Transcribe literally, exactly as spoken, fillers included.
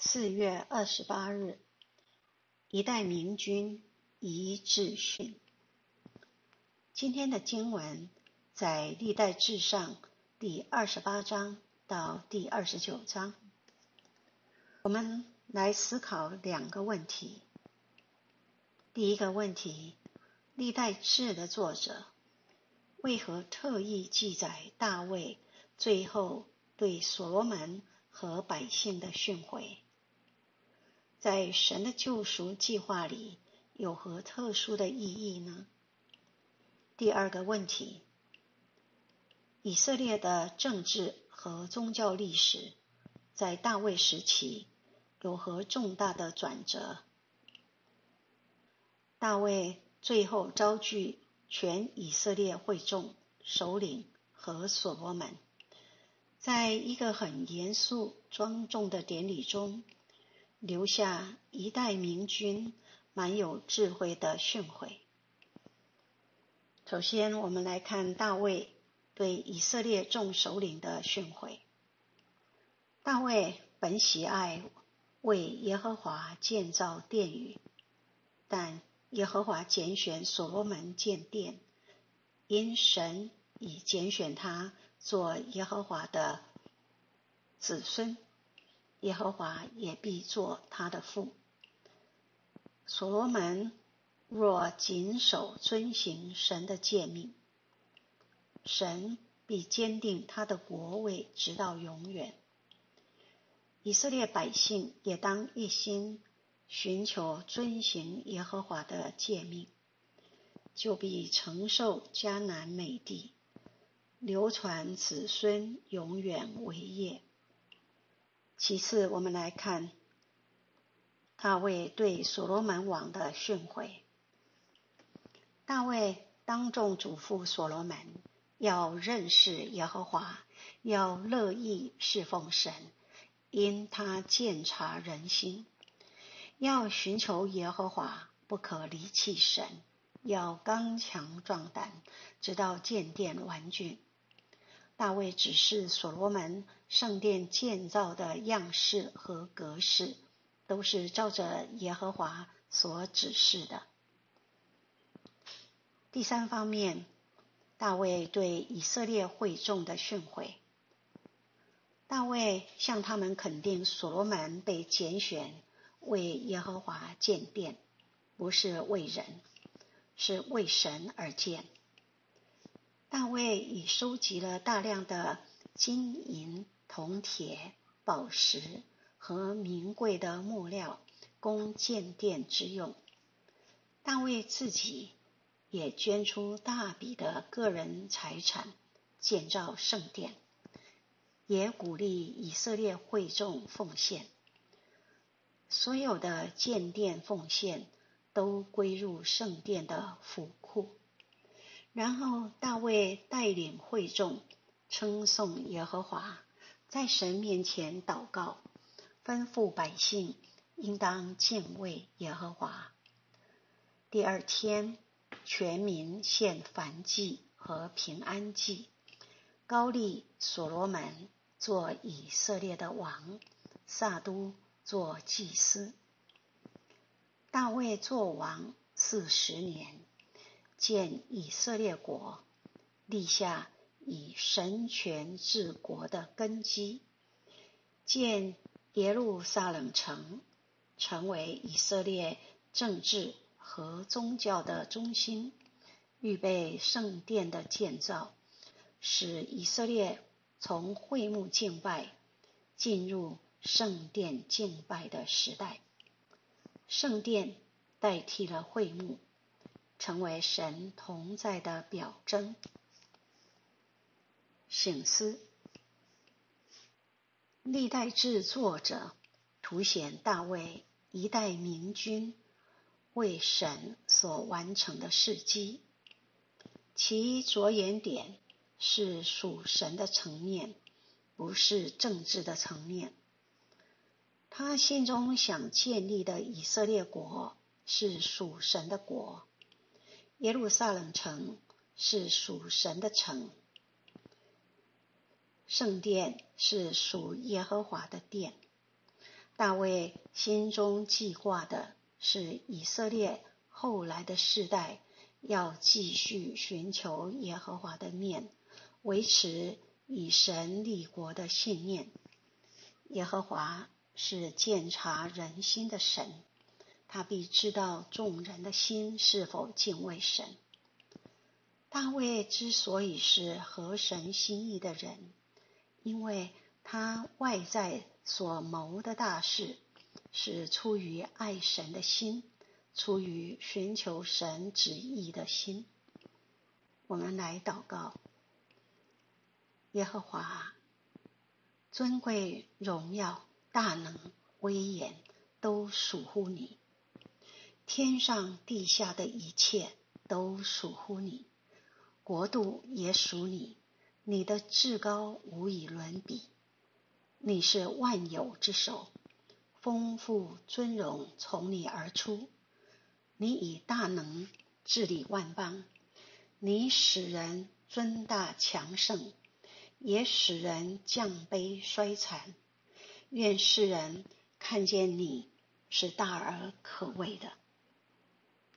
四月二十八日，一代明君遗志训。今天的经文在历代志上第二十八章到第二十九章。我们来思考两个问题。第一个问题，历代志的作者为何特意记载大卫最后对所罗门和百姓的训诲？在神的救赎计划里有何特殊的意义呢？第二个问题，以色列的政治和宗教历史在大卫时期有何重大的转折？大卫最后召聚全以色列会众、首领和所罗门，在一个很严肃庄重的典礼中留下一代明君蛮有智慧的训诲。首先，我们来看大卫对以色列众首领的训诲。大卫本喜爱为耶和华建造殿宇，但耶和华拣选所罗门建殿，因神已拣选他做耶和华的子孙，耶和华也必做他的父。所罗门若谨守遵行神的诫命，神必坚定他的国位直到永远。以色列百姓也当一心寻求遵行耶和华的诫命，就必承受迦南美地，流传子孙，永远为业。其次，我们来看大卫对所罗门王的训诲。大卫当众嘱咐所罗门要认识耶和华，要乐意侍奉神，因他鉴察人心，要寻求耶和华，不可离弃神，要刚强壮胆，直到建殿完竣。大卫指示所罗门圣殿建造的样式和格式都是照着耶和华所指示的。第三方面，大卫对以色列会众的训诲。大卫向他们肯定所罗门被拣选为耶和华建殿，不是为人，是为神而建。大卫已收集了大量的金银铜铁宝石和名贵的木料供建殿之用。大卫自己也捐出大笔的个人财产建造圣殿，也鼓励以色列会众奉献。所有的建殿奉献都归入圣殿的府库。然后大卫带领会众称颂耶和华，在神面前祷告，吩咐百姓应当敬畏耶和华。第二天，全民献燔祭和平安祭，高立所罗门做以色列的王，撒督做祭司。大卫做王四十年，建以色列国，立下以神权治国的根基，建耶路撒冷城，成为以色列政治和宗教的中心，预备圣殿的建造，使以色列从会幕敬拜进入圣殿敬拜的时代。圣殿代替了会幕，成为神同在的表征。省思，历代志作者凸显大卫一代明君为神所完成的事迹，其着眼点是属神的层面，不是政治的层面。他心中想建立的以色列国是属神的国，耶路撒冷城是属神的城，圣殿是属耶和华的殿。 大卫心中记挂的是以色列后来的世代要继续寻求耶和华的面，维持以神立国的信念。耶和华是鉴察人心的神，他必知道众人的心是否敬畏神。大卫之所以是合神心意的人，因为他外在所谋的大事是出于爱神的心，出于寻求神旨意的心。我们来祷告。耶和华，尊贵、荣耀、大能、威严都属乎你，天上地下的一切都属乎你，国度也属你，你的至高无以伦比。你是万有之首，丰富尊荣从你而出。你以大能治理万邦，你使人尊大强盛，也使人降卑衰残。愿世人看见你是大而可畏的。